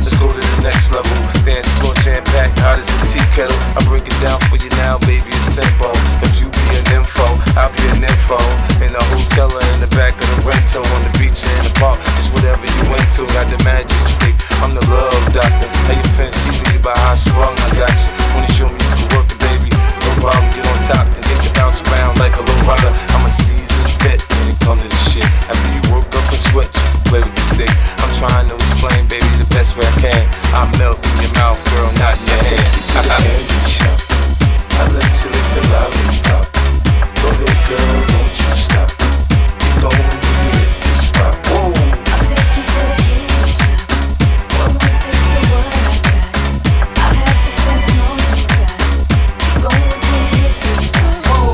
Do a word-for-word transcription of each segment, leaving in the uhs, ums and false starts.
let's go to the next level. Dance floor jam packed, hot as a tea kettle. I break it down for you now, baby, it's simple. If you be an info, I'll be an info. In a hotel or in the back of the rental, on the beach or in the park, it's whatever you into. Got the magic stick, I'm the love doctor. Hey, your fans teasing you about how I sprung, I got you. Wanna show me you can work it, baby? No problem, get on top, then get the bounce around like a low rider. I'm a seasoned vet when it comes to this shit. After you work up a sweat, you can play with the stick. I'm trying to explain, baby, the best way I can. I melt in your mouth, girl, not in your hand. I candy shop, I let you lick the lollipop. Go ahead, girl, don't you stop. Keep going till you hit the spot. Whoa. I'll take you to the candy shop. One more taste of what I got. I'll have you spending all you got. Keep going till you hit the spot. Whoa.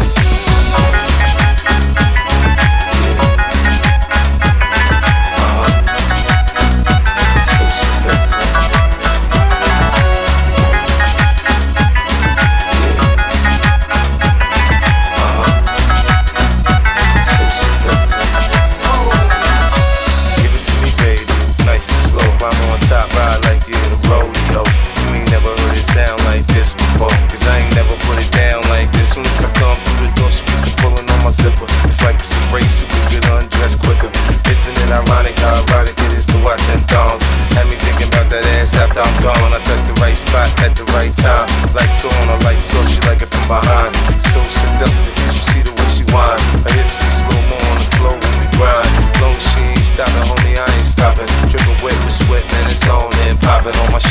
At the right time, lights on or lights off, she like it from behind. So seductive, you should see the way she whine. Her hips is slow mo on the floor when we grind. Long as she ain't stopping, homie, I ain't stopping. Dripping wet with sweat, man, it's on and popping on my